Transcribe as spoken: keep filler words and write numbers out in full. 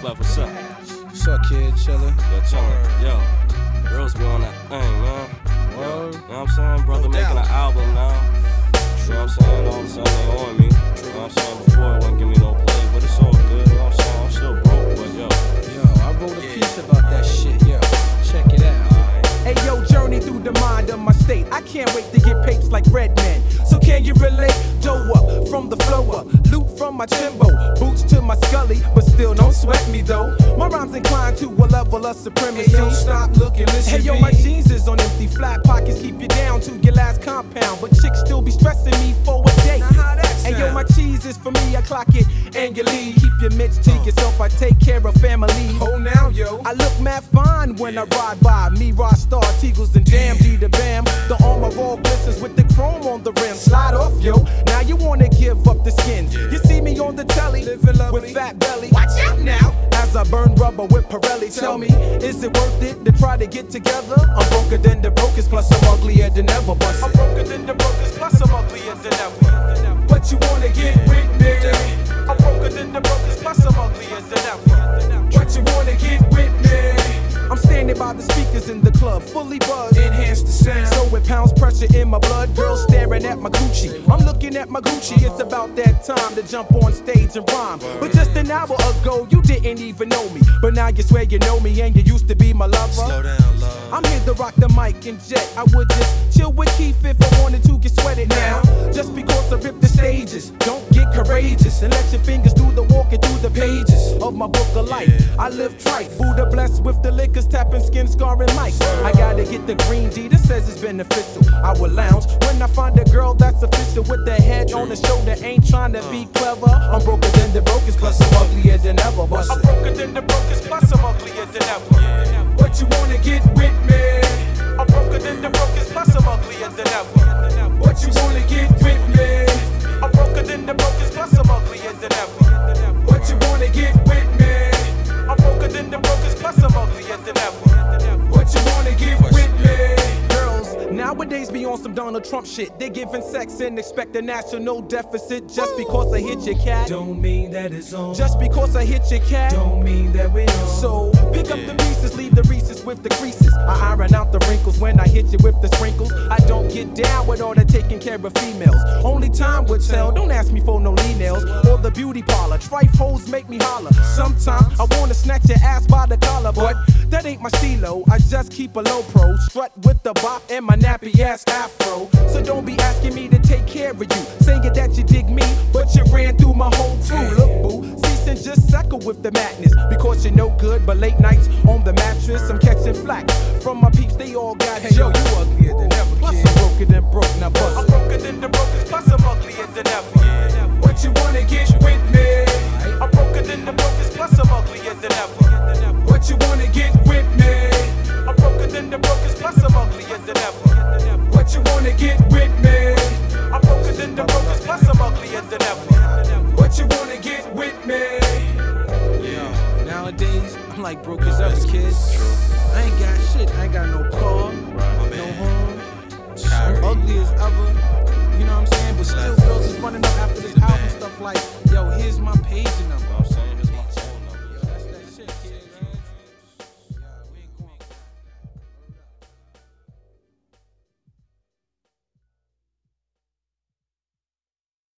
Clef, what's up? What's up, kid? Chillin'? Yo, chillin'. Yo, girls be on that thing, man. Yo, you know what I'm saying? Brother No making doubt. an album now. You know what I'm saying? All of a sudden they on me. You know what I'm saying? Before it wouldn't give me no play, but it's all good. You know what I'm saying? I'm still broke, but yo. Yo, I wrote a piece about that shit, yo. Check it out. Hey yo, journey through the mind of my state. I can't wait to get papes like Redman. So can you relate? Dough up from the flow up, loot from my timbo, boots to my scully, but still don't sweat me though. My rhymes inclined to a level of supremacy. Hey yo, stop looking, listen. Hey yo, my jeans is on empty, flat pockets keep you down to your last compound, but chicks still be stressing me for a day. Now how that Hey yo, sound? my cheese is for me, I clock it and you leave. Keep your mitts to yourself, I take care of family. Oh now, yo. I look mad fine when I ride by. Me, Rock Star, Teagles, and Damn D the Bam. The armor all glistens with the chrome on the rim. Slide off, yo. Now you wanna give up the skins. You see me on the telly Living lovely. with fat belly. Watch out now. As I burn rubber with Pirelli. Tell me, is it worth it to try to get together? I'm broker than the brokest, plus I'm uglier than ever. But I'm broker than the brokest, plus I'm uglier than ever. But you wanna get with me? I'm broker than the brokest, plus I'm uglier than ever. But you wanna get with me? I'm standing by the speakers in the club, fully buzzed. Enhance the sound. So it pounds pressure in my blood. Girls staring at my Gucci. I'm looking at my Gucci. It's about that time to jump on stage and rhyme. But just an hour ago, you didn't even know me. But now you swear you know me and you used to be my lover. Slow down, love. I'm here to rock the mic and jet. I would just chill with Keith if I wanted to get sweated now. Just because I rip the stages, don't get courageous and let your fingers do the walking through the pages of my book of life. I live trite, Buddha blessed with the liquors, tapping skin, scarring mics. I gotta get the green D that says it's beneficial. I will lounge when I find a girl that's official with the head on the shoulder, ain't trying to be clever. I'm broker than the brokest, plus I'm uglier than ever. But I'm broker than the brokest, plus I'm uglier than ever. But you wanna get with me? I'm broker than the brokest, plus I'm uglier than ever. But you wanna get with me? I'm broker than the brokest, plus I'm uglier than ever. But you wanna get with me? I'm broker than the brokest, plus I'm uglier than ever. But you wanna get with me? Girls nowadays be on some Donald Trump shit. They giving sex and expect a national deficit just because I hit your cat. Don't mean that it's on. Just because I hit your cat. Don't mean that we on. So pick up the pieces, leave the Reese's with the creases. I iron out the wrinkles when I hit you with the sprinkles. I don't get down with all that taking care of females. Only time would tell. Don't ask me for no lean nails or the beauty parlor. Trife hoes make me holler. Sometimes I wanna snatch your ass by the collar, but that ain't my stilo. I just keep a low pro, strut with the bop and my nappy ass afro. So don't be asking me to take care of you, saying that you dig me, but you ran through my whole crew. Look, boo, cease and just suckle with the madness because you're no good. But late nights on the mattress, I'm catching flack from my peeps. They all got Hey yo, jokes. you uglier than ever, Plus kid. I'm broker than broke, now bust. I'm broker than the brokest, plus I'm uglier than ever. But you wanna get with me? I'm broker than the brokest, plus I'm uglier than ever. But you wanna get with me? I'm broker than the brokest, plus I'm uglier than ever. But you wanna get with me? I'm broker than the brokest, plus I'm uglier than ever. But you wanna get with me? Yo, nowadays, I'm like broke as ever, kid. I ain't got shit. I ain't got no car, no home. I'm ugly as ever. You know what I'm saying? But still, girls is running up after this album stuff like, yo, here's my page number.